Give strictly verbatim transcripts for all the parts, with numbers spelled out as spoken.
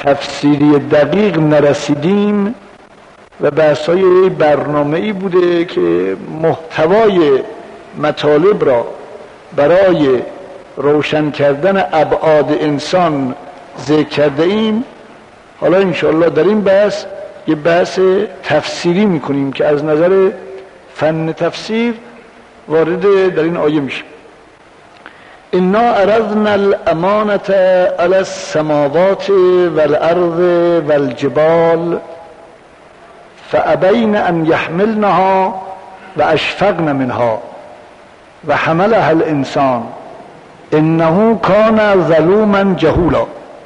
تفسیری دقیق نرسیدیم و بحث‌های برنامه‌ای بوده که محتوای مطالب را برای روشن کردن ابعاد انسان ذکر کرده ایم. حالا انشاءالله در این بحث یه بحث تفسیری میکنیم که از نظر فن تفسیر وارد در این آیه میشه. انا عرضنا الامانة علی السماوات والارض والجبال فابین ان یحملنها و اشفقن منها و حملها الانسان انه کان ظلوما جهولا.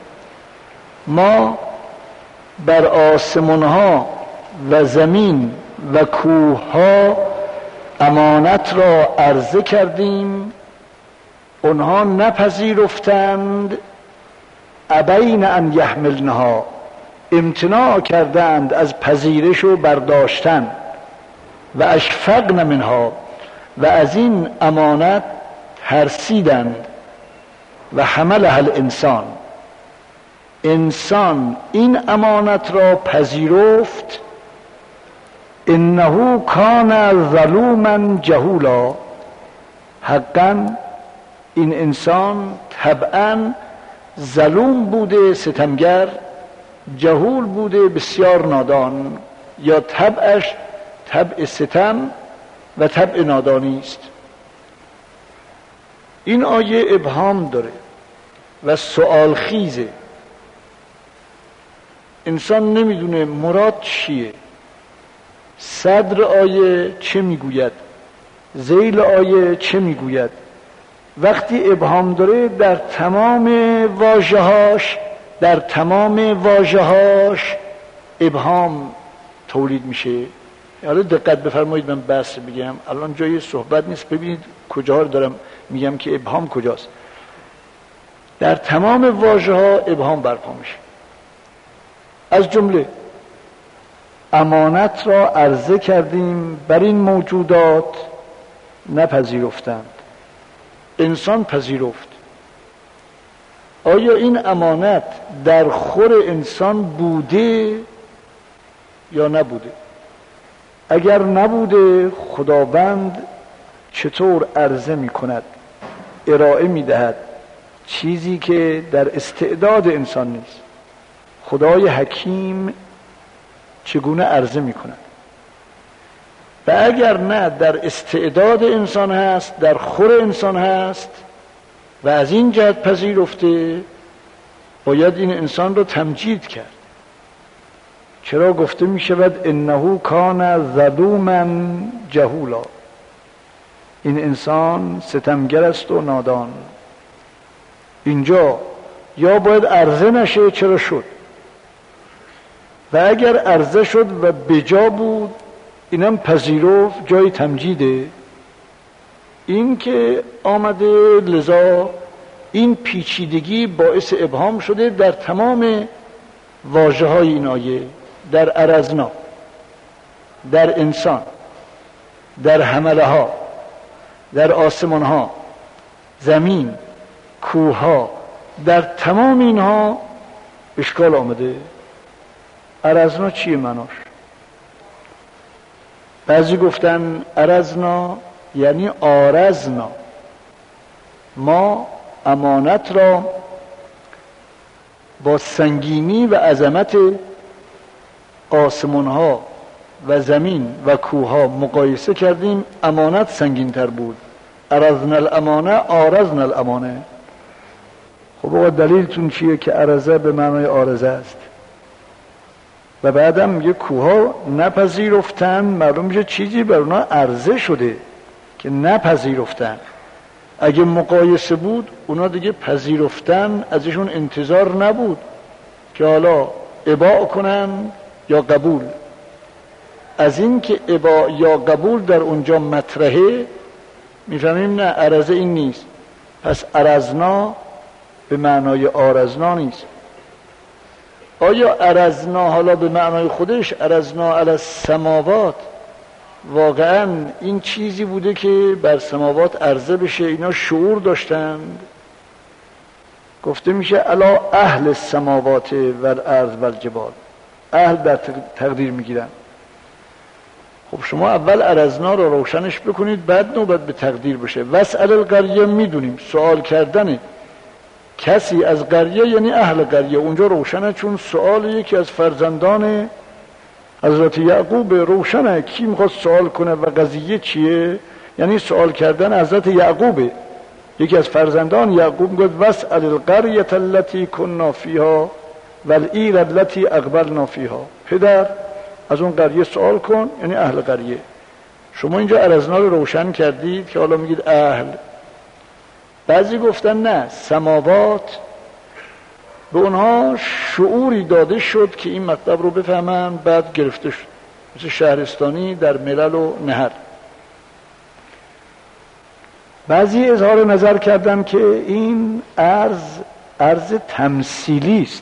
ما بر آسمانها و زمین و کوهها امانت را عرضه کردیم، اونها نپذیرفتند. ابین ان یحملنها، امتناع کردند از پذیرش و برداشتن. و اشفقن منها، و از این امانت ترسیدند. و حملها الانسان، انسان این امانت را پذیرفت. انه کان ظلوما جهولا، حقا این انسان طبعا ظلوم بوده، ستمگر، جهول بوده، بسیار نادان، یا طبعش طبع ستم و طبع نادانی است. این آیه ابهام داره و سؤال خیزه. انسان نمیدونه مراد چیه. صدر آیه چه میگوید، ذیل آیه چه میگوید. وقتی ابهام داره در تمام واژه‌هاش در تمام واژه‌هاش ابهام تولید میشه. حالا دقت بفرمایید، من بس بگم، الان جای صحبت نیست. ببینید کجا رو دارم میگم که ابهام کجاست. در تمام واژه‌ها ابهام برپا میشه. از جمله امانت را عرضه کردیم بر این موجودات، نپذیرفتند. انسان پذیرفت. آیا این امانت در خور انسان بوده یا نبوده؟ اگر نبوده، خداوند چطور عرضه می کند، ارائه می دهد چیزی که در استعداد انسان نیست؟ خدای حکیم چگونه عرضه می کند؟ و اگر نه در استعداد انسان هست، در خور انسان هست و از این جهت پذیرفته، باید این انسان را تمجید کرد. چرا گفته می شود انه کان ظلوما جهولا؟ این انسان ستمگر است و نادان. اینجا یا باید عرضه نشه، چرا شد؟ و اگر عرضه شد و بجا بود، اینم پذیرفت، جای تمجیده. این که آمده، لذا این پیچیدگی باعث ابهام شده در تمام واژه های این آیه. در عرضنا، در انسان، در حمله ها، در آسمان ها، زمین، کوه ها، در تمام اینها اشکال آمده. عرضنا چیه معناش؟ بعضی گفتن عرضنا یعنی آرزنا، ما امانت را با سنگینی و عظمت آسمان ها و زمین و کوه ها مقایسه کردیم. امانت سنگین تر بود. عرضنا الامانه، آرزنا الامانه. خب آقا دلیلتون چیه که عرضه به معنای آرزه است؟ و بعدم میگه کوه ها نپذیرفتن. معلوم میشه چیزی بر اونا عرضه شده که نپذیرفتن. اگه مقایسه بود، اونا دیگه پذیرفتن ازشون انتظار نبود که حالا اباء کنن یا قبول. از این که اباء یا قبول در اونجا مطرحه، میفهمیم نه، عرضه این نیست. پس عرضنا به معنای آرزنا نیست. آیا عرضنا حالا به معنای خودش، عرضنا علی السماوات، واقعا این چیزی بوده که بر سماوات عرضه بشه؟ اینا شعور داشتند؟ گفته میشه الا اهل السماوات و الارض و الجبال، اهل در تقدیر میگیرن. خب شما اول ارزنا رو روشنش بکنید بعد نوبت به تقدیر بشه. واسأل القریه میدونیم سوال کردن کسی از قریه یعنی اهل قریه، اونجا روشنه چون سوال یکی از فرزندان حضرت یعقوب روشنه کی میخواد سوال کنه و قضیه چیه، یعنی سوال کردن حضرت یعقوبه، یکی از فرزندان یعقوب میگه واسأل القریه التي كنا فيها والعیر التي اقبلنا فيها، پدر از اون قریه سوال کن، یعنی اهل قریه. شما اینجا ارزنا رو روشن کردید که حالا میگید اهل. بعضی گفتن نه، سماوات به اونها شعوری داده شد که این مطلب رو بفهمن، بعد گرفته شد، مثل شهرستانی در ملل و نهر. بعضی اظهار نظر کردن که این عرض عرض تمثیلی است،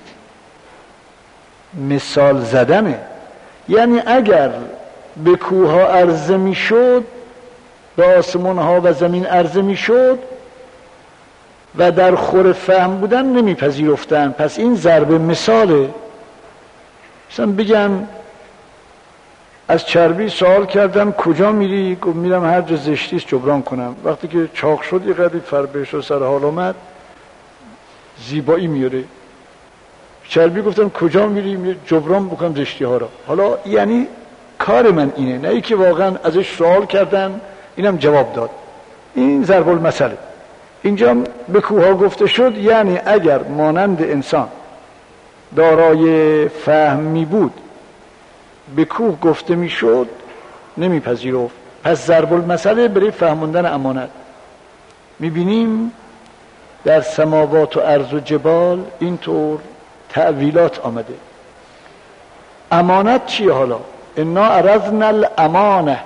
مثال زدنه، یعنی اگر به کوه ها عرضه می شد به آسمان ها و زمین عرضه می شد و در خور فهم بودن نمی پذیرفتن، پس این ضرب مثاله. مثلا بگن از چربی سوال کردن کجا میری؟ گفت میرم هر جا زشتیست جبران کنم. وقتی که چاق شد یه قدری فربهش و سر حال آمد زیبایی میاره. چربی گفتن کجا میری؟ جبران بکنم زشتی ها را. حالا یعنی کار من اینه، نه ای که واقعا ازش سوال کردن اینم جواب داد. این ضرب المثله. اینجا به کوه ها گفته شد، یعنی اگر مانند انسان دارای فهمی بود به کوه گفته میشد نمیپذیرفت. پس ضرب المثل برای فهموندن امانت. میبینیم در سماوات و ارض و جبال اینطور تأویلات آمده. امانت چیه حالا؟ انا عرضنا الامانه.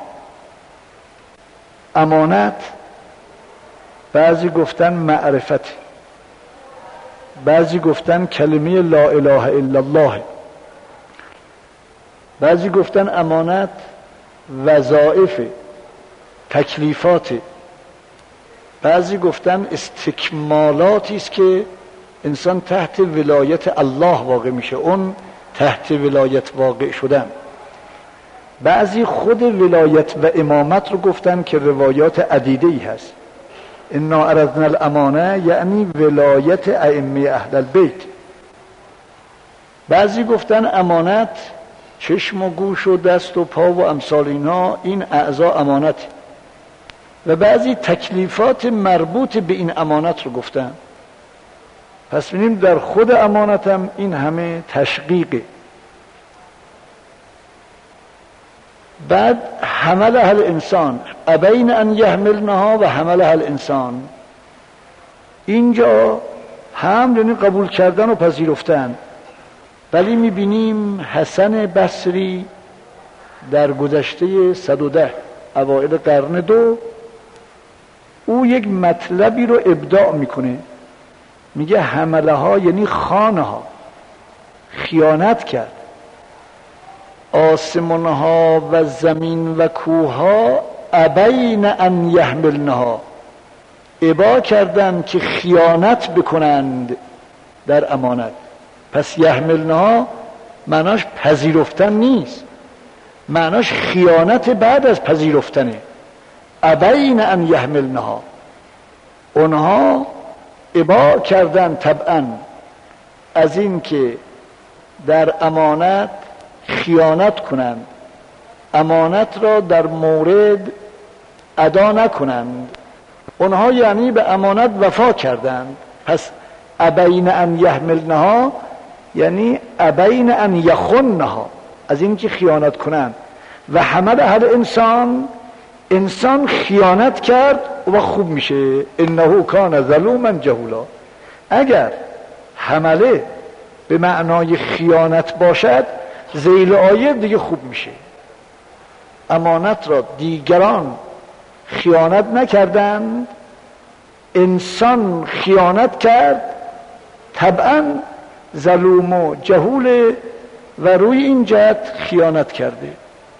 امانت بعضی گفتن معرفت، بعضی گفتن کلمه لا اله الا الله، بعضی گفتن امانت وظایف تکلیفات، بعضی گفتن استکمالاتی است که انسان تحت ولایت الله واقع میشه، اون تحت ولایت واقع شدن. بعضی خود ولایت و امامت رو گفتن که روایات عدیده‌ای هست. انا عرضنا الامانه یعنی ولایت ائمه اهل البیت. بعضی گفتن امانت چشم و گوش و دست و پا و امثال اینا، این اعضا امانت. و بعضی تکلیفات مربوط به این امانت رو گفتن. پس ببینیم در خود امانت هم این همه تشقیقه. بعد حملها الانسان ابین ان یحملنها و حملها الانسان، اینجا هم یعنی قبول کردن و پذیرفتن. ولی میبینیم حسن بصری در گذشته صد و ده اوائل قرن دو او یک مطلبی رو ابداع میکنه، میگه حملها یعنی خانها، خیانت کرد. آسمانها و زمین و کوها ابین ان یحملنها، ابا کردن که خیانت بکنند در امانت. پس یحملنها معناش پذیرفتن نیست، معناش خیانت بعد از پذیرفتنه. ابین ان یحملنها، اونها ابا کردن طبعا از این که در امانت خیانت کنند، امانت را در مورد ادا نکنند. اونها یعنی به امانت وفا کردند. پس ابین ان یحملنها یعنی ابین ان یخونها، از این که خیانت کنند. و حمل اهل انسان، انسان خیانت کرد و خوب میشه. انه کان ظلوما جهولا. اگر حمله به معنای خیانت باشد ذیل آیه دیگه خوب میشه. امانت را دیگران خیانت نکردند، انسان خیانت کرد، طبعا ظلوم و جهول و روی این جهت خیانت کرده.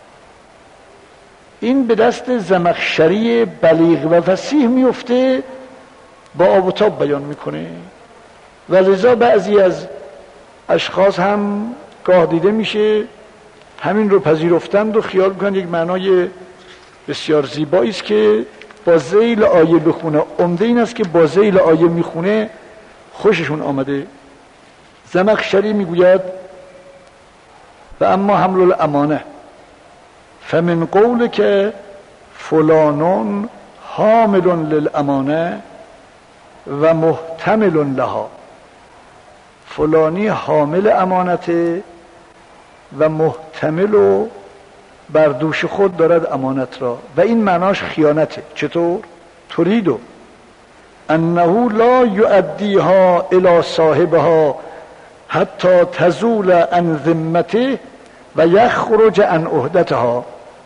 این به دست زمخشری بلیغ و فصیح میفته، با آب و تاب بیان میکنه. و لذا بعضی از اشخاص هم گاه دیده میشه همین رو پذیرفتند و خیال میکنند یک معنای بسیار زیبایی است که با ذیل آیه بخونه. عمده این است که با ذیل آیه میخونه خوششون آمده. زمخشری میگوید و اما حمل الامانه فمن قول که فلانون حامل للامانه و محتمل لها، فلانی حامل امانته و محتمل و بر دوش خود دارد امانت را و این معناش خیانته. چطور؟ تریدو انه لا یؤدیها الی صاحبها حتی تزول عن ذمته و یخرج عن عهدتها.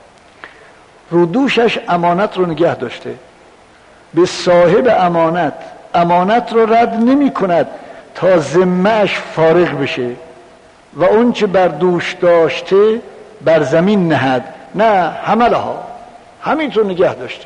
رو دوشش امانت رو نگه داشته، به صاحب امانت امانت رو رد نمی کند تا ذمه‌اش فارغ بشه و اون چه بر دوش داشته بر زمین نهد، نه حملها، همینطور نگه داشته.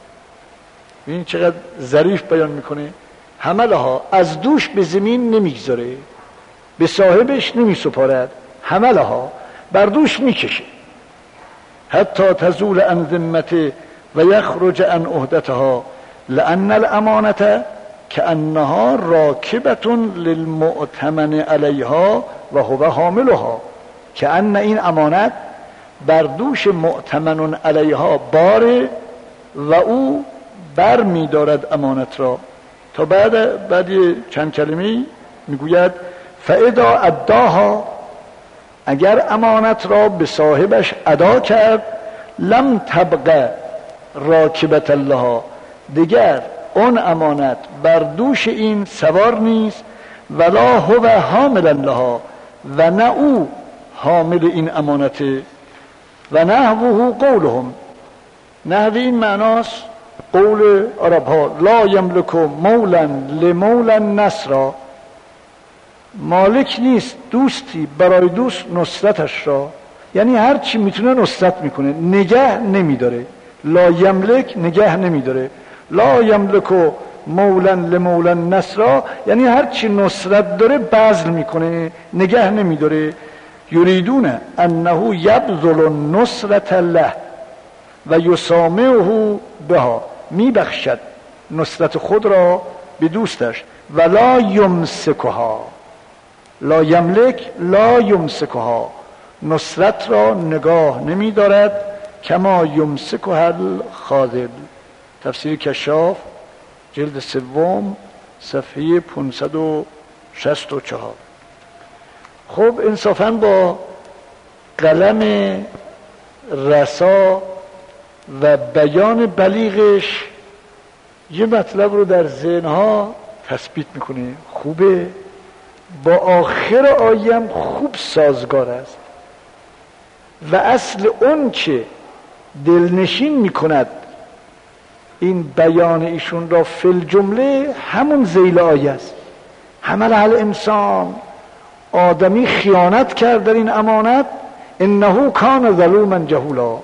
ببین چقدر ظریف بیان میکنه. حملها، از دوش به زمین نمیگذاره، به صاحبش نمی سپارد، حملها بر دوش میکشه. حتی تزول عن ذمته و یخرج عن عهدتها لان الامانه کانها راکبه للمؤتمن علیها و هو حاملها. کأن این امانت بر دوش مؤتمن علیها باره و او بر می دارد امانت را. تا بعد بعد چند کلمه میگوید فاذا اداها، اگر امانت را به صاحبش ادا کرد لم تبقى راکبت لها، دیگر اون امانت بر دوش این سوار نیست، ولا هو حامل لها، و نه او حامل این امانته. و نحوه قولهم، نحو این معناست قول عرب ها لا یملک مولا لمولا نصرا، مالک نیست دوستی برای دوست نصرتش را، یعنی هر چی میتونه نصرت میکنه، نگه نمیداره. لا یملک نگه نمیداره، لا یملک مولا لمولا نصرا یعنی هر چی نصرت داره بذل میکنه، نگه نمیداره. یریدون انه یبذل النصرة له و یسامحه بها، میبخشد نصرت خود را به دوستش. ولا یمسکها، لا یملک لا یمسکها، نصرت را نگاه نمیدارد. کما یمسکها الخاذل، تفسیر کشاف جلد سوم صفحه پانصد و شصت و چهار. خب انصافاً با قلم رسا و بیان بلیغش یه مطلب رو در ذهنها تثبیت میکنه. خوبه، با آخر آیم خوب سازگار است و اصل اون که دلنشین میکند این بیان ایشون را فی الجمله همون ذیل آیه است. حمل الانسان، آدمی خیانت کرد در این امانت، انه کان ظلوما جهولا.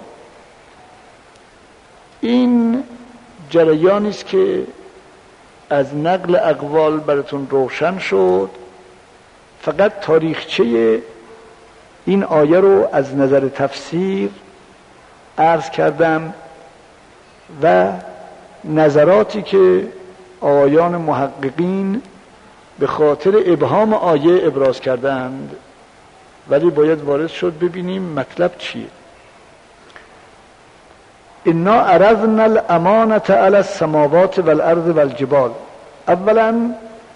این جریانی است که از نقل اقوال براتون روشن شد. فقط تاریخچه این آیه رو از نظر تفسیر عرض کردم و نظراتی که آیان محققین به خاطر ابهام آیه ابراز کردند، ولی باید وارد شد ببینیم مطلب چیه. انا عرضنا الامانة علی السماوات والارض والجبال. اولا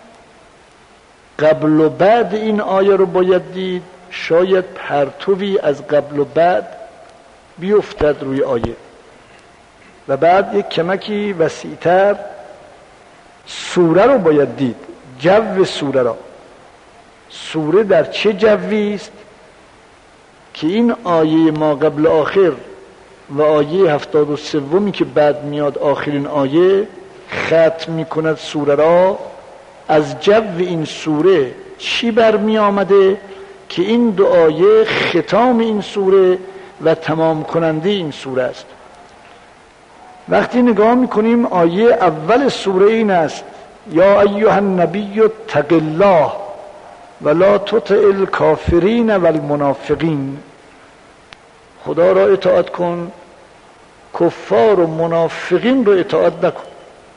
قبل و بعد این آیه رو باید دید. شاید پرتوی از قبل و بعد بیفتد روی آیه و بعد یک کمکی وسیع‌تر سوره رو باید دید، جو سوره را. سوره در چه جوی است که این آیه ما قبل آخر و آیه هفتاد و سومی که بعد میاد آخرین آیه ختم میکند سوره را. از جو این سوره چی برمی آمده که این دو آیه ختام این سوره و تمام کننده این سوره است. وقتی نگاه میکنیم آیه اول سوره این است یا ایها النبی اتق الله ولا تطع الکافرین والمنافقین، خدا را اطاعت کن، کفار و منافقین رو اطاعت نکن.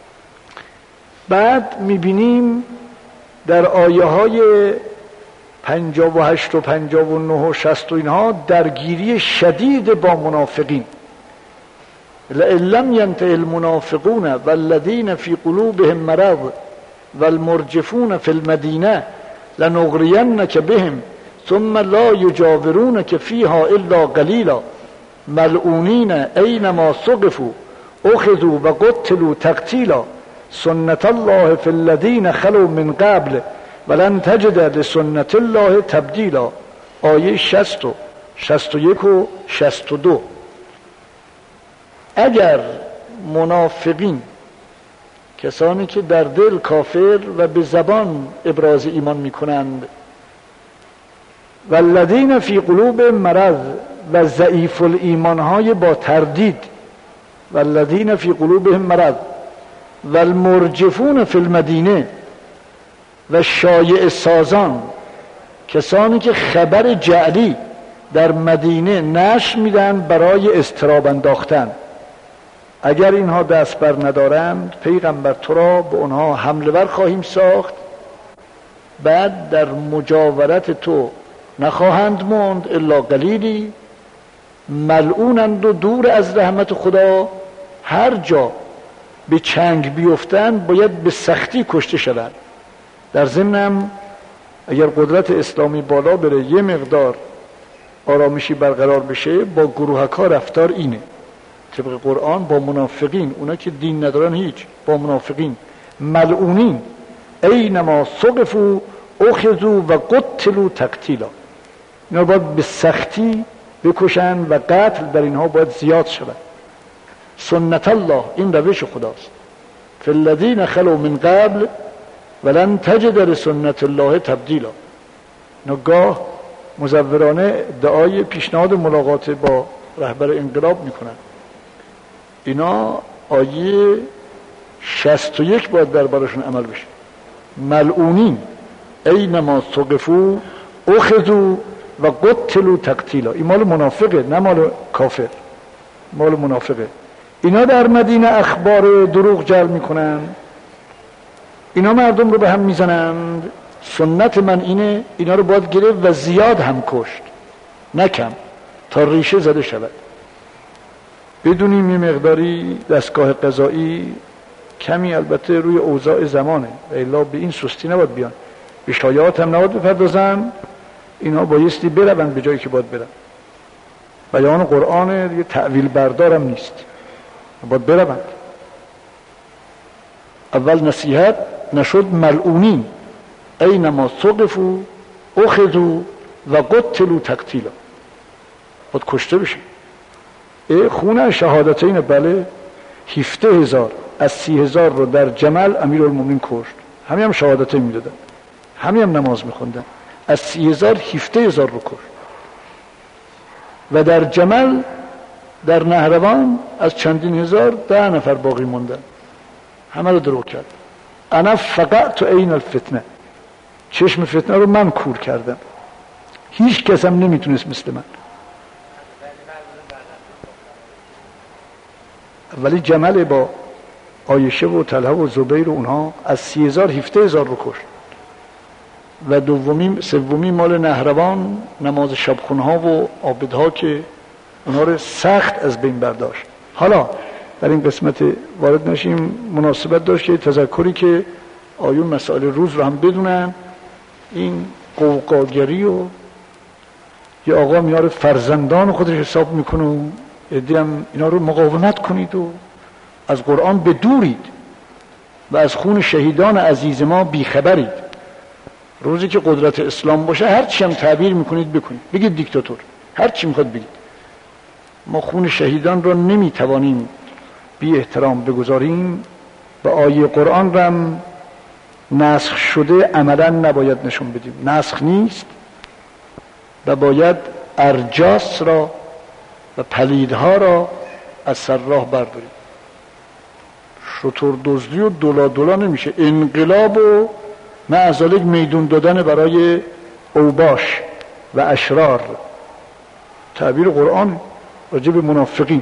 بعد میبینیم در آیه های پنجاه و هشت و پنجاه و نه و شصت و اینها درگیری شدید با منافقین. لئن لم ینته المنافقون والذین فی قلوبهم مرض والمرجفون فی المدینه لنغرینک بهم ثم لا یجاورونک فیها الا قلیلا ملعونین اینما ثقفوا اخذوا و قتلوا تقتیلا سنت الله فی الذین خلوا من قبل ولن تجد لسنت الله تبدیلا. آیه شصت و شصت و یک و شصت و دو. اگر منافقین، کسانی که در دل کافر و به زبان ابراز ایمان میکنند، والذین فی قلوب مرض و ضعیف الایمان های با تردید، والذین فی قلوبهم مرض والمرجفون فی المدینه و شایع سازان، کسانی که خبر جعلی در مدینه نشر میدن برای اضطراب انداختن، اگر اینها دست بر ندارند پیغمبر تو را به آنها حمله ور خواهیم ساخت، بعد در مجاورت تو نخواهند ماند الا قلیلی، ملعونند و دور از رحمت خدا، هر جا به چنگ بیفتند باید به سختی کشته شوند. در ضمنم اگر قدرت اسلامی بالا بره یه مقدار آرامشی برقرار بشه، با گروهکا رفتار اینه طبق قرآن با منافقین، اونا که دین ندارن هیچ، با منافقین ملعونین اینما ثقفوا اخذوا و قتلوا تقتیلا، اینا باید به سختی بکشن و قتل در اینها باید زیاد شود. سنت الله، این روش خداست، فی الذین خلوا من قبل ولن تجد لسنت الله تبدیلا. نگاه مزورانه ادعای پیشنهاد ملاقات با رهبر انقلاب میکنن. اینا آیه شصت و یک باید در براشون عمل بشه. ملعونین اینما ثقفوا اخذوا و قتلوا تقتیلا. این مال منافقه نه مال کافر، مال منافقه. اینا در مدینه اخبار دروغ جلب میکنن، اینا مردم رو به هم میزنند. سنت من اینه اینا رو باید گرفت و زیاد هم کشت، نه کم، تا ریشه زده شود. بدونیم یه مقداری دستگاه قضایی کمی البته روی اوضاع زمانه و الا به این سستی نباید بیان، به شایعات هم نباید بپردازن، اینا بایستی برون به جایی که باید برن. بیان قرآن یه تعویل بردارم نیست، باید برون. اول نصیحت نشد ملعونین اینما ثقفوا اخذوا و قتلوا تقتیلا، باید کشته بشه. خونه شهادتین، بله، هفده هزار از سی هزار رو در جمل امیرالمومنین کشت، همین هم شهادتین میدادن، همین هم نماز میخوندن، از سی هزار هفده هزار رو کشت. و در جمل در نهروان از چندین هزار ده نفر باقی موندن، همه رو درو کرد. انا فقط تو عین الفتنه، چشم فتنه رو من کور کردم، هیچ کس هم نمیتونست مثل من. ولی جمل با عایشه و طلحه و زبیر و اونها از سی هزار هفته هزار رو کشت. و دومی سومی مال نهروان، نماز شبخونها و عابدها که اونها رو سخت از بین برداشت. حالا در این قسمت وارد نشیم، مناسبت داشت که تذکری که آیون مسائل روز رو هم بدونن. این قوقاگری و یه آقا میاره فرزندان خودش حساب میکنه و ادیم اینا رو مقاومت کنید و از قرآن بدورید و از خون شهیدان عزیز ما بیخبرید. روزی که قدرت اسلام باشه هر چی هم تعبیر میکنید بکنید، بگید دیکتاتور، هر چی میخواد بگید. ما خون شهیدان رو نمیتوانیم بی احترام بگذاریم و آیه قرآن رو هم نسخ شده عملا نباید نشون بدیم، نسخ نیست و باید ارجاس را و پلیدها را از سر راه برداریم. شطور دزدی و دلا دلا نمیشه، انقلاب و معذالک میدون دادن برای اوباش و اشرار. تعبیر قرآن راجع به منافقین.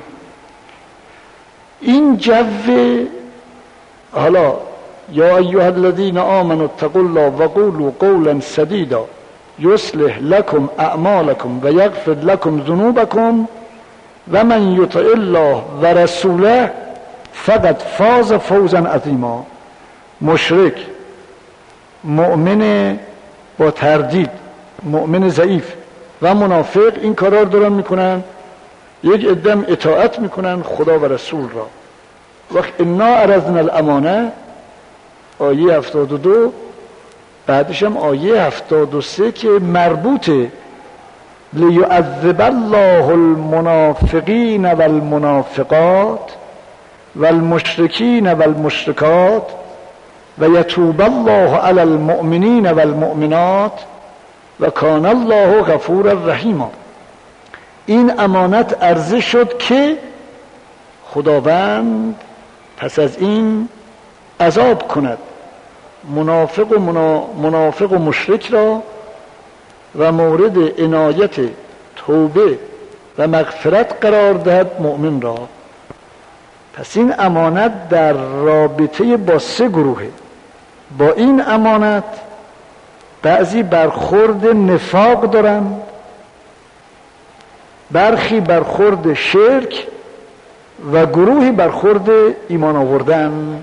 این جو حالا یا ایها الذین آمنوا اتقوا الله وقولوا قولا سدیدا یصلح لكم اعمالكم و یغفر لكم ذنوبكم و من یطع الله و رسوله فقد فاز فوزا عظیما. مشرک، مؤمن با تردید، مؤمن ضعیف و منافق این کارا رو دارن میکنن. یک عدم اطاعت میکنن خدا و رسول را. وقت انا عرضنا الامانه آیه هفتاد و دو، بعدش هم آیه هفتاد و سه که مربوطه لیعذب الله المنافقین والمنافقات والمشرکین والمشرکات و یتوب الله علی المؤمنین والمؤمنات و کان الله غفورا رحیما. این امانت عرضه شد که خداوند پس از این عذاب کند منافق و منا... منافق و مشرک را و مورد عنایت توبه و مغفرت قرار دهد مؤمن را. پس این امانت در رابطه با سه گروهه. با این امانت بعضی برخورد نفاق دارند، برخی برخورد شرک و گروهی برخورد ایمان آوردن.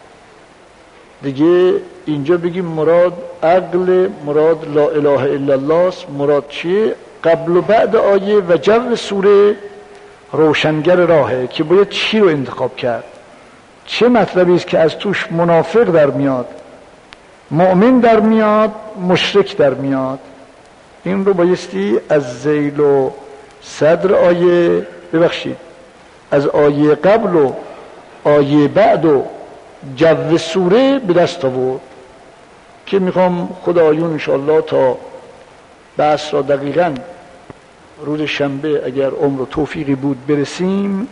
دیگه اینجا بگیم مراد عقل، مراد لا اله الا الله است. مراد چیه؟ قبل و بعد آیه و جو سوره روشنگر راهه که باید چی رو انتخاب کرد، چه مطلبی است که از توش منافق در میاد، مؤمن در میاد، مشرک در میاد. این رو بایستی از ذیل و صدر آیه ببخشید از آیه قبل و آیه بعد و جو سوره به دست آورد که میخوام خدایون انشاءالله تا بحث را دقیقاً روز شنبه اگر عمر و توفیقی بود برسیم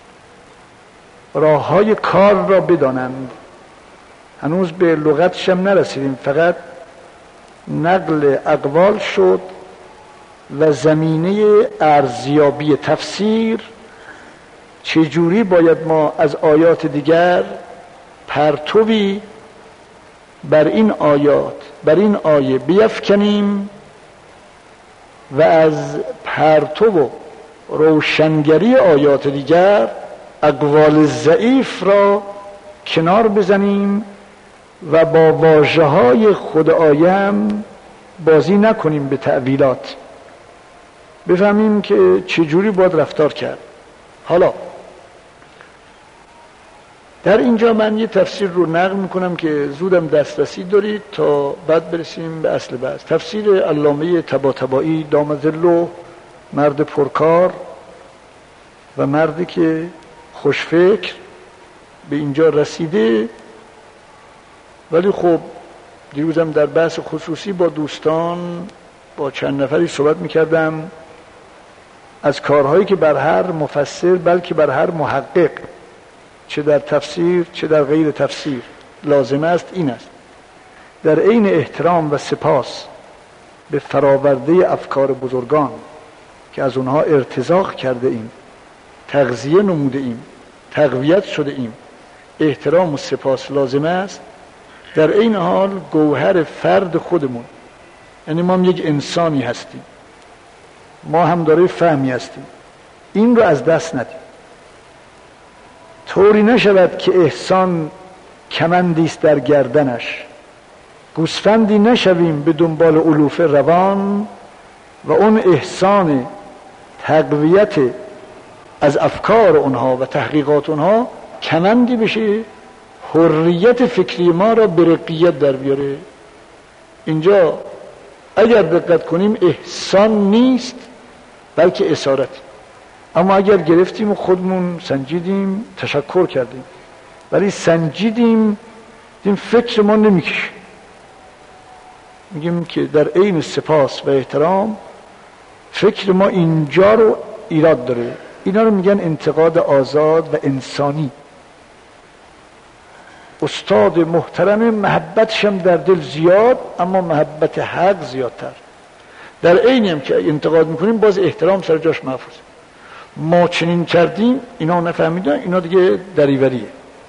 راه های کار را بدانند. هنوز به لغتش هم نرسیدیم، فقط نقل اقوال شد و زمینه ارزیابی تفسیر چجوری باید ما از آیات دیگر پرتوی بر این آیات بر این آیه بیفکنیم و از پرتو و روشنگری آیات دیگر اقوال ضعیف را کنار بزنیم و با واژه‌های خود آیه هم بازی نکنیم به تأویلات، بفهمیم که چجوری باید رفتار کرد. حالا در اینجا من یه تفسیر رو نقل میکنم که زودم دسترسی دارید تا بعد برسیم به اصل بحث. تفسیر علامه طباطبایی دام ظله، مرد پرکار و مردی که خوشفکر به اینجا رسیده. ولی خب دیروزم در بحث خصوصی با دوستان با چند نفری صحبت میکردم از کارهایی که بر هر مفسر بلکه بر هر محقق چه در تفسیر چه در غیر تفسیر لازم است این است در عین احترام و سپاس به فراورده افکار بزرگان که از اونها ارتزاق کرده ایم، تغذیه نموده ایم، تقویت شده ایم، احترام و سپاس لازم است. در این حال گوهر فرد خودمون، یعنی ما هم یک انسانی هستیم، ما هم داره فهمی هستیم، این رو از دست ندیم. طوری نشود که احسان کمندیست در گردنش، گوسفندی نشویم به دنبال علوف روان و اون احسان تقویت از افکار اونها و تحقیقات اونها کمندی بشه حریت فکری ما را به رقیت در بیاره. اینجا اگر دقت کنیم احسان نیست بلکه اسارت. اما اگر گرفتیم و خودمون سنجیدیم تشکر کردیم، ولی سنجیدیم این فکر ما نمیکشه، میگیم که در عین سپاس و احترام فکر ما اینجا رو ایراد داره. اینا رو میگن انتقاد آزاد و انسانی. استاد محترم، محبتش هم در دل زیاد، اما محبت حق زیادتر. در عینی هم که انتقاد میکنیم باز احترام سر جاش محفوظه. ما چنین کردیم اینا نفهمیدن، اینا دیگه دریوریه.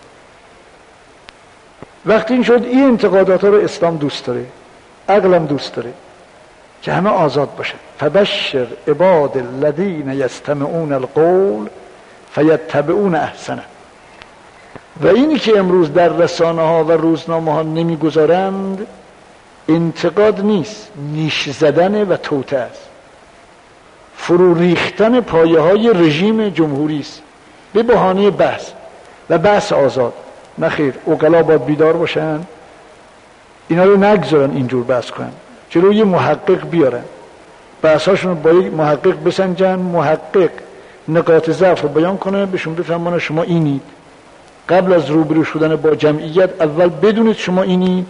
وقتی این شد این انتقادات رو اسلام دوست داره، عقلم دوست داره که همه آزاد باشه. فبشر عباد الذین یستمعون القول فیتبعون احسنه. و اینی که امروز در رسانه ها و روزنامه ها نمیگذارند انتقاد نیست، نیش زدن و توطئه است، فرو ریختن پایه های رژیم جمهوری است به بهانه بحث و بحث آزاد. نخیر، عقلا باید بیدار باشن، اینا رو نگذارن اینجور بحث کنن، جلوی محقق بیارن، بحثاشون رو با یک محقق بسنجن، محقق نقاط ضعف رو بیان کنه، بهشون بفهمونه شما اینید. قبل از روبرو شدن با جمعیت اول بدونید شما اینید.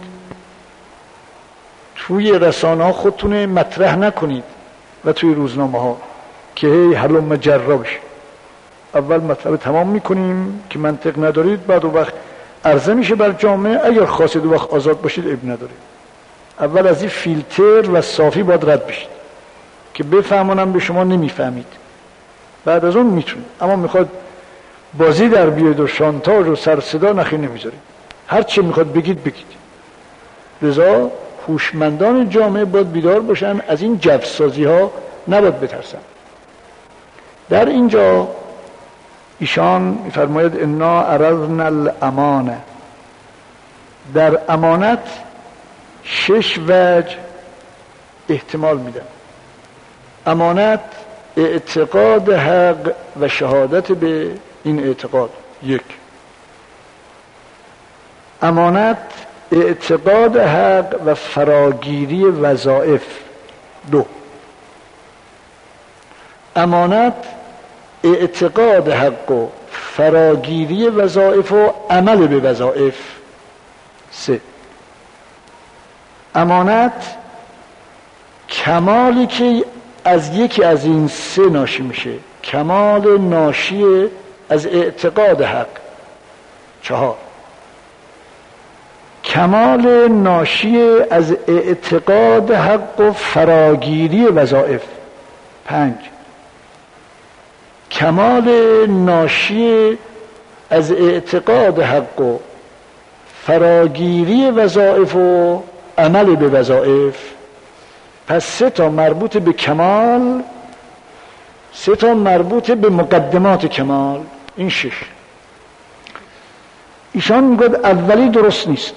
توی رسانه ها خودتونه مطرح نکنید و توی روزنامه ها که هی حلم جرا بشه. اول مطلب تمام میکنیم که منطق ندارید، بعد اون وقت عرضه میشه بر جامعه، اگر خواستید اون وقت آزاد باشید عیب نداره. اول از این فیلتر و صافی باید رد بشید که بفهمونم به شما نمیفهمید، بعد از اون میتونید. اما میخواد بازی در بیاید و شانتاژ و سر صدا، نخیر نمیذارید، هر چی میخواد بگید بگید. لذا هوشمندان جامعه باید بیدار باشن، از این جفسازی ها نباید بترسن. در اینجا ایشان میفرماید انا عرضنا الامانه. در امانت شش وجه احتمال میدن. امانت اعتقاد حق و شهادت به این اعتقاد، یک. امانت اعتقاد حق و فراگیری وظایف، دو. امانت اعتقاد حق و فراگیری وظایف و عمل به وظایف، سه. امانت کمالی که از یکی از این سه ناشی میشه، کمال ناشی از اعتقاد حق، چهار. کمال ناشی از اعتقاد حق و فراگیری وظایف، پنج. کمال ناشی از اعتقاد حق و فراگیری وظایف و عمل به وظایف. پس سه تا مربوط به کمال، سه تا مربوط به مقدمات کمال، این شش. ایشان میگوید اولی درست نیست،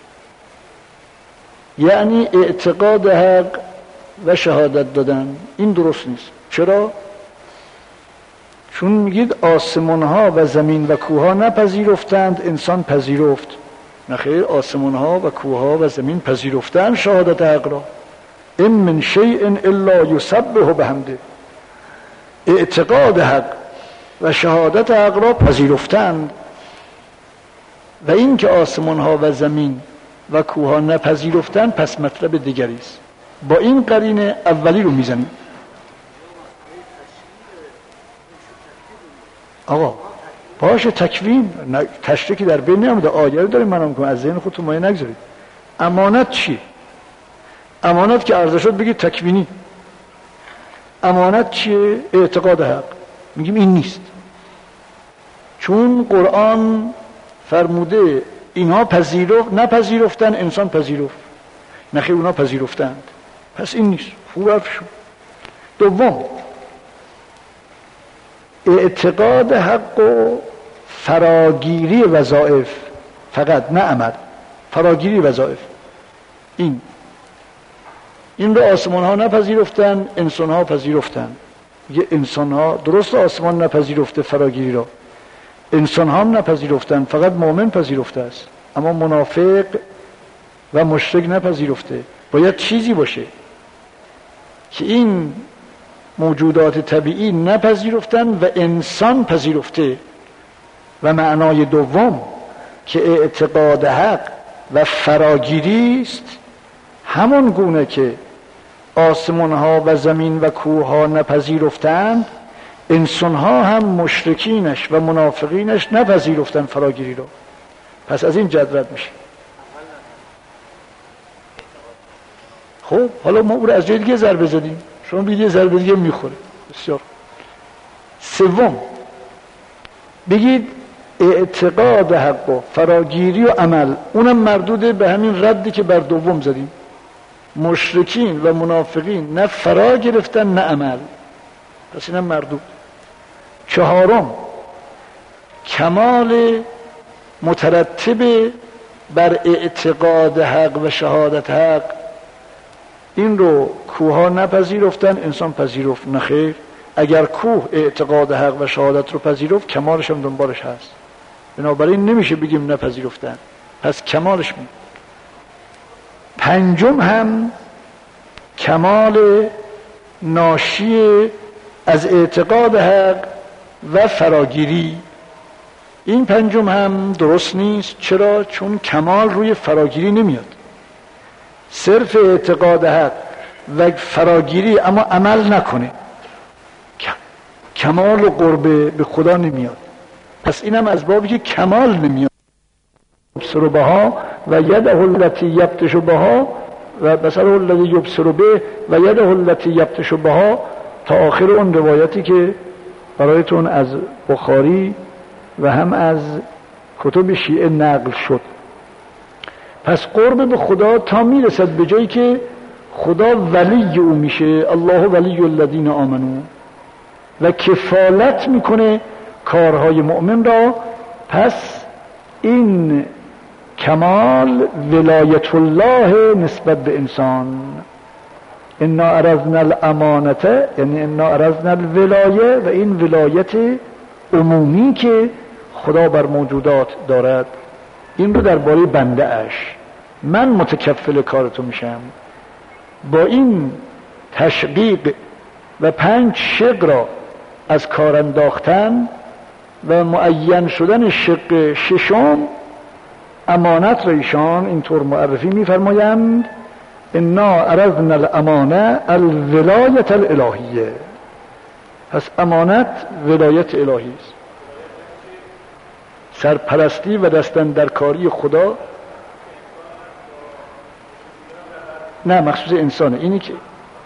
یعنی اعتقاد حق و شهادت دادن، این درست نیست. چرا؟ چون میگید آسمان ها و زمین و کوه ها نپذیرفتند، انسان پذیرفت. نخیر، آسمان ها و کوه ها و زمین پذیرفتند شهادت حق را. ان من شیء الا یسبح بحمده. اعتقاد حق و شهادت حق را پذیرفتند. و این که آسمان ها و زمین و کوه ها نپذیرفتند پس مطلب دیگری است. با این قرینه اولی رو میزنیم. آقا باشه تکوین، تشریکی در بین نمیده، آیه رو داریم منم کنم، از ذهن خودتون مایه نگذارید. امانت چیه؟ امانت که عرضه شد بگید تکوینی. امانت چیه؟ اعتقاد حق. میگیم این نیست، چون قرآن فرموده اینها پذیرفت، نپذیرفتن، انسان پذیرفت. نخیر، اونها پذیرفتند، پس این نیست. خوب حرف شد. دوم، اعتقاد حق و فراگیری وظایف، فقط نه عمل، فراگیری وظایف. این این رو آسمان ها نپذیرفتن، انسان ها پذیرفتن. یه انسان ها درست آسمان نپذیرفته فراگیری را، انسان ها هم نپذیرفتن، فقط مؤمن پذیرفته است، اما منافق و مشرک نپذیرفته. باید چیزی باشه که این موجودات طبیعی نپذیرفتن و انسان پذیرفته. و معنای دوم که اعتقاد حق و فراگیری است، همون گونه که آسمان ها و زمین و کوه ها نپذیرفتند، انسان ها هم مشرکینش و منافقینش نپذیرفتند فراگیری رو. پس از این جد رد میشه. خب حالا ما او رو از جای دیگه ضربه زدیم، شما بگید یه ضربه دیگه میخوره. بسیار. سوم بگید اعتقاد حق و فراگیری و عمل، اونم مردود به همین ردی که بر دوم زدیم. مشرکین و منافقین نه فرا گرفتن نه عمل، پس اینم مردود. چهارم کمال مترتب بر اعتقاد حق و شهادت حق، این رو کوها نپذیرفتن، انسان پذیرفت. نخیر، اگر کوه اعتقاد حق و شهادت رو پذیرفت کمالش هم دنبالش هست، بنابراین نمیشه بگیم نپذیرفتن، پس کمالش می. پنجم هم کمال ناشی از اعتقاد حق و فراگیری، این پنجم هم درست نیست. چرا؟ چون کمال روی فراگیری نمیاد، صرف اعتقاد حق و فراگیری اما عمل نکنه، کمال و قرب به خدا نمیاد. پس اینم از بابی که کمال نمیاد. یبصر بها و یده التی یبطش بها و مثلا الذی یبصر به و یده التی یبطش بها تا آخر اون روایتی که برایتون از بخاری و هم از کتب شیعه نقل شد. پس قرب به خدا تا میرسد به جایی که خدا ولی او میشه، الله ولی الذین آمنو، و کفالت میکنه کارهای مؤمن را. پس این کمال ولایت الله نسبت به انسان. انا عرضنا الامانته، یعنی انا عرضنا الولایه، و این ولایت عمومی که خدا بر موجودات دارد، این رو درباره بنده اش، من متکفل کارتو میشم. با این تشقیق و پنج شق را از کار انداختن و معین شدن شق ششم امانت را ایشان اینطور معرفی میفرمایند: انا عرضنا الامانه الولایت الالهیه. پس امانت ولایت الهی است، سرپرستی و دستن در کاری خدا. نه مخصوص انسانه، اینی که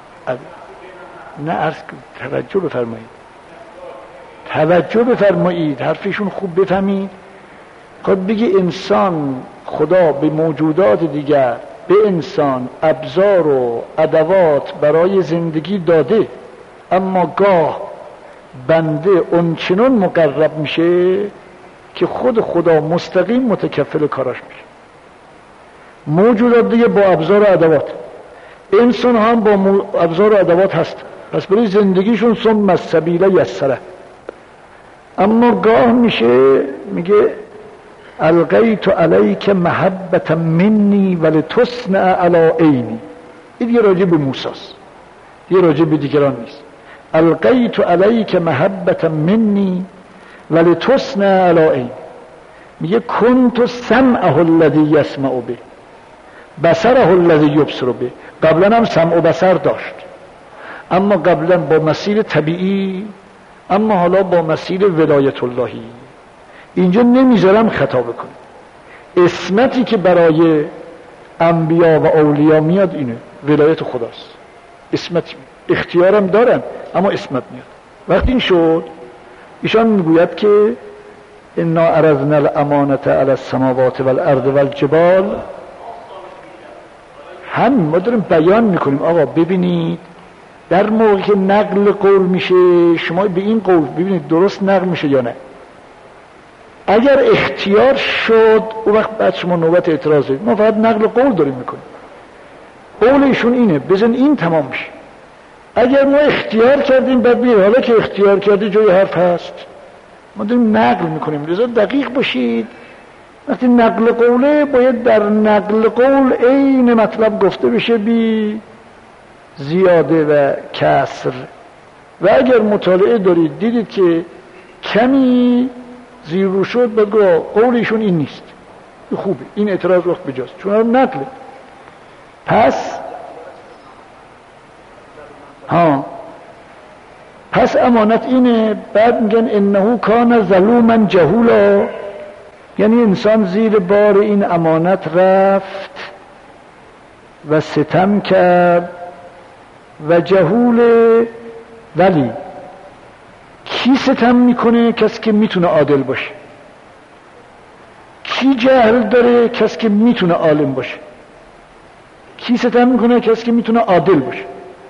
نه عرض توجه بفرمایید توجه بفرمایید حرفشون خوب بفهمید. خود بگی انسان، خدا به موجودات دیگر، به انسان ابزار و ادوات برای زندگی داده، اما گاه بنده اونچنان مقرب میشه که خود خدا مستقیم متکفل کاراش میشه. موجودات دیگه با ابزار و ادوات، انسان هم با ابزار و ادوات هست، پس برای زندگیشون ثم السبیل یسره. اما گاه میشه میگه القیت علیک محبتا منی ولتصنع علی عینی. این دیگه راجع به موسی است، دیگه راجع به دیگران نیست. القیت علیک محبتا منی ولتصنع علی عینی. میگه کنت سمعه الذی یسمع به، بصره الذی یبصر به. قبلا هم سمع و بصر داشت، اما قبلا با مسیر طبیعی، اما حالا با مسیر ولایت اللهی. اینجا نمیذارم خطا بکنه. اسمتی که برای انبیا و اولیا میاد اینه، ولایت خداست. اسمت اختیارم دارن اما اسمت میاد. وقتی این شد، ایشان میگوید که انا عرضنا الامانة علی السماوات والارض والجبال. هم ما داریم بیان میکنیم آقا ببینید در موقعی که نقل قول میشه، شما به این قول ببینید درست نقل میشه یا نه. اگر اختیار شد اون وقت بعد شما نوبت اعتراضه، ما فقط نقل قول داریم میکنیم. قول ایشون اینه، بزن این تمام میشه. اگر ما اختیار کردیم بعد بیه، حالا که اختیار کردی جای حرف هست، ما داریم نقل میکنیم. لذا دقیق باشید. وقتی نقل قوله باید در نقل قول عین مطلب گفته بشه بی زیاده و کسر. و اگر مطالعه دارید دیدید که کمی زیر رو شد، بگو قولشون این نیست، این خوبه، این اعتراض وقت بجاست، چون هم نقله. پس ها پس امانت اینه. بعد میگن انه کان ظلوما جهولا. یعنی انسان زیر بار این امانت رفت و ستم کرد و جهول. ولی کی ستم میکنه؟ کسی که میتونه عادل باشه. کی جهل داره؟ کسی که میتونه عالم باشه. کی ستم میکنه؟ کسی که میتونه عادل باشه.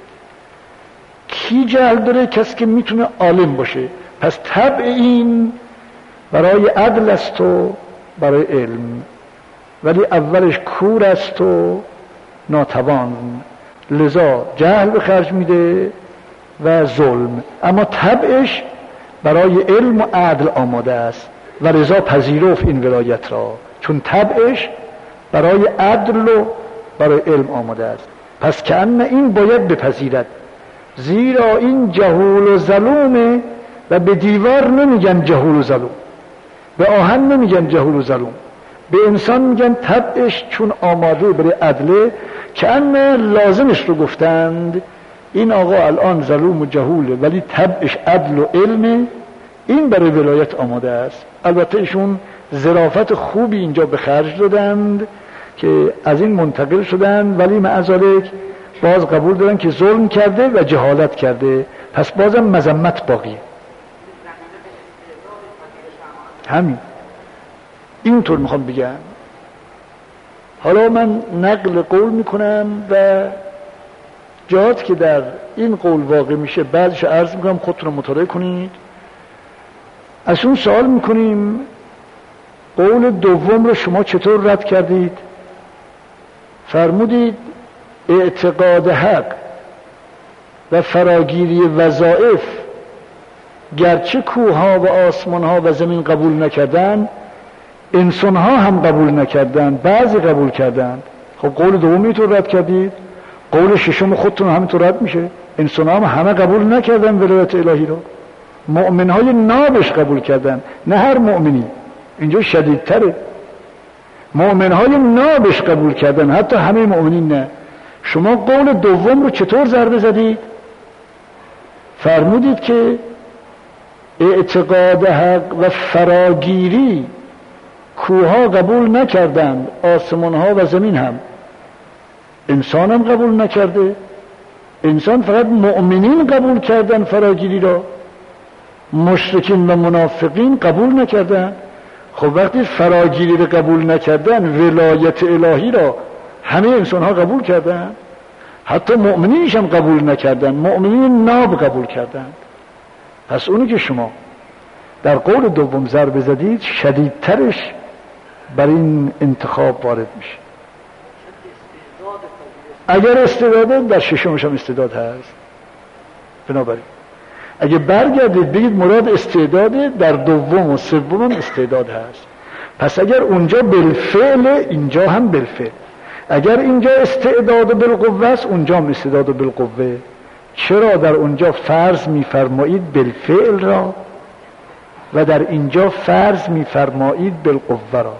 کی جهل داره؟ کسی که میتونه عالم باشه. پس طبع این برای عدل است و برای علم، ولی اولش کور است و ناتوان، لذا جهل به خرج میده و ظلم. اما طبعش برای علم و عدل آماده است و رضا پذیرفت این ولایت را، چون طبعش برای عدل و برای علم آماده است. پس که ان این باید بپذیرد، زیرا این جهول و ظلومه. و به دیوار نمیگن جهول و ظلوم، به آهن نمیگن جهول و ظلوم، به انسان میگن طبعش چون آماده برای عدله. که ان لازمش رو گفتند این آقا الان ظلوم و جهوله ولی طبعش عدل و علمه، این برای ولایت آماده است. البته ایشون ظرافت خوبی اینجا به خرج دادند که از این منتقل شدن، ولی معذالک باز قبول دارن که ظلم کرده و جهالت کرده، پس بازم مذمت باقیه. همین اینطور میخوام بگم. حالا من نقل قول میکنم و جهات که در این قول واقع میشه بعدش عرض میکنم، خودتون رو مطالعه کنید. از اون سوال میکنیم قول دوم رو شما چطور رد کردید؟ فرمودید اعتقاد حق و فراگیری وظائف گرچه کوها و آسمانها و زمین قبول نکردن، انسانها هم قبول نکردن، بعضی قبول کردن. خب قول دومی اینطور رد کردید، قول ششم خودتون همینطور رد میشه. انسانها هم همه قبول نکردن ولایت الهی رو، مؤمنهای نابش قبول کردن، نه هر مؤمنی، اینجا شدیدتره. مؤمنهای نابش قبول کردن، حتی همه مؤمنین نه. شما قول دوم رو چطور ضربه زدید؟ فرمودید که اعتقاد حق و فراگیری کوها قبول نکردند، آسمانها و زمین هم. انسان هم قبول نکرده، انسان فقط مؤمنین قبول کردن فراگیری را، مشرکین و منافقین قبول نکردن. خب وقتی فراگیری را قبول نکردن، ولایت الهی را همه انسان ها قبول کردن، حتی مؤمنینش هم قبول نکردن، مؤمنین ناب قبول کردن. پس اونی که شما در قول دوم ضربه زدید شدیدترش بر این انتخاب وارد میشه. اگر استعداده در ششمش هم استعداد هست. بنابراین اگه برگردید بگید مراد استعداده، در دوم و سوم هم استعداد هست. پس اگر اونجا بالفعل اینجا هم بالفعل، اگر اینجا استعداد بالقوه است اونجا هم استعداد بالقوه. چرا در اونجا فرض میفرمایید بالفعل را و در اینجا فرض میفرمایید بالقوه را؟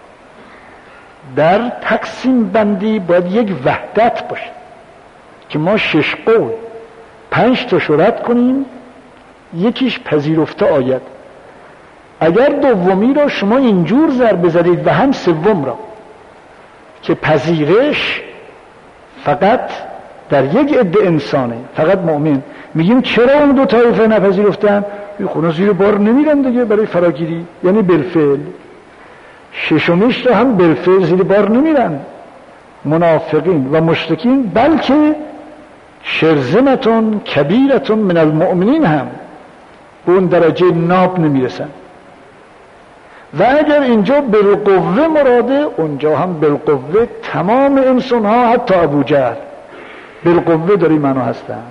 در تقسیم بندی باید یک وحدت باشه که ما شش قول پنج تا رد کنیم، یکیش پذیرفته آید. اگر دومی را شما اینجور ضربه زدید و هم سوم را که پذیرش فقط در یک عده انسانه، فقط مؤمن، میگیم چرا اون دو طایفه نپذیرفتن؟ خونه زیر بار نمیرن دیگه برای فراگیری، یعنی بالفعل. ششمیش را هم بالفعل زیر بار نمیرن منافقین و مشرکین، بلکه شرذمتون کبیرتون من المؤمنین هم به اون درجه ناب نمیرسن. و اگر اینجا بالقوه مراده، اونجا هم بالقوه تمام انسان ها، حتی ابو جهل بالقوه داری معنا هستن.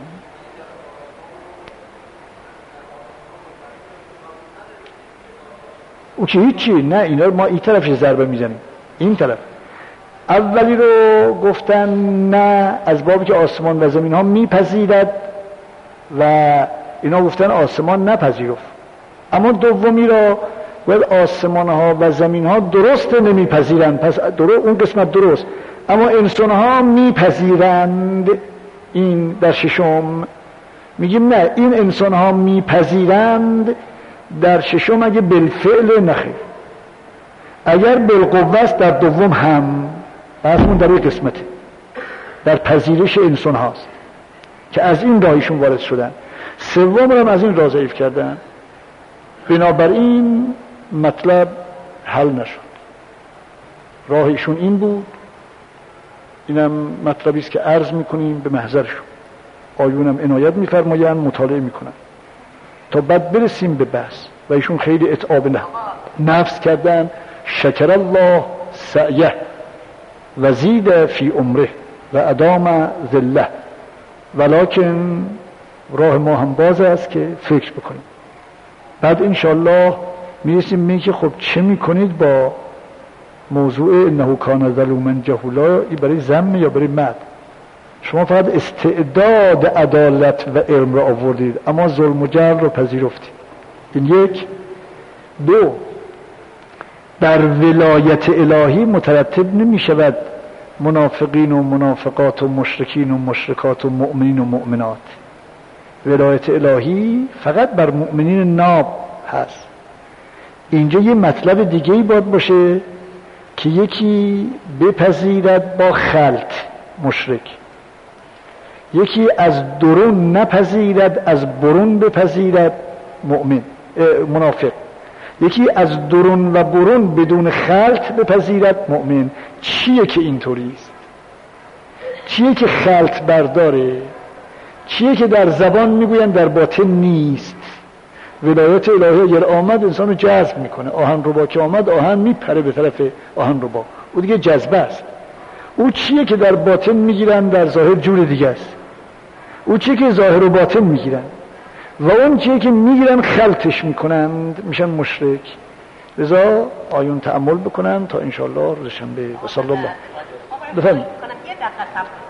او که هیچی نه، اینا ما این طرفش ضربه میزنیم، این طرف. اولی رو گفتن نه، از بابی که آسمان و زمین ها میپذیرد و اینا گفتن آسمان نپذیرفت. اما دومی را باید آسمان ها و زمین ها درست نمیپذیرند، پس درست اون قسمت درست، اما انسان ها میپذیرند. این در ششم میگیم نه، این انسان ها میپذیرند در ششم اگه بالفعل نخیر. اگر بالقوه است در دوم هم، بحثمون در یک قسمته، در پذیرش انسان هاست که از این راهشون وارد شدن، سوم هم از این راه ضعیف کردن، بنابراین مطلب حل نشد. راهشون این بود. اینم مطلبی است که عرض میکنیم به محضرشون، آیونم عنایت میفرمایند مطالعه میکنن تا بعد برسیم به بحث. و ایشون خیلی اتعاب نفس کردن. شکر الله سعیه و زید فی عمره و ادام ذله، ولکن راه ما هم باز است که فکر بکنیم. بعد انشالله میرسیم میگه که خب چه میکنید با موضوع انه کان ظلوما جهولا، این برای ذم یا برای مد؟ شما فقط استعداد عدالت و علم را آوردید اما ظلم و جهل را پذیرفتید. این یک. دو، در ولایت الهی مترتب نمی شود منافقین و منافقات و مشرکین و مشرکات و مؤمنین و مؤمنات. ولایت الهی فقط بر مؤمنین ناب هست. اینجا یه مطلب دیگه ای باید باشه که یکی بپذیرد با خلط مشرک، یکی از درون نپذیرد از برون بپذیرد مؤمن منافق، یکی از درون و برون بدون خلط بپذیرد مؤمن. چیه که اینطوری است؟ چیه که خلط برداره؟ چیه که در زبان میگوین در باطن نیست؟ ولایت الهی اگر آمد انسان رو جذب میکنه. آهن ربا که آمد آهن میپره به طرف آهن ربا، او دیگه جذبه است. او چیه که در باطن میگیرن در ظاهر جور دیگه است. او چیه که ظاهر و باطن میگیرن و اون چیه که میگیرن خلطش میکنند میشن مشرک. لذا آیون تأمل بکنن تا انشاءالله روز شنبه. و صلی الله. بفرمایید.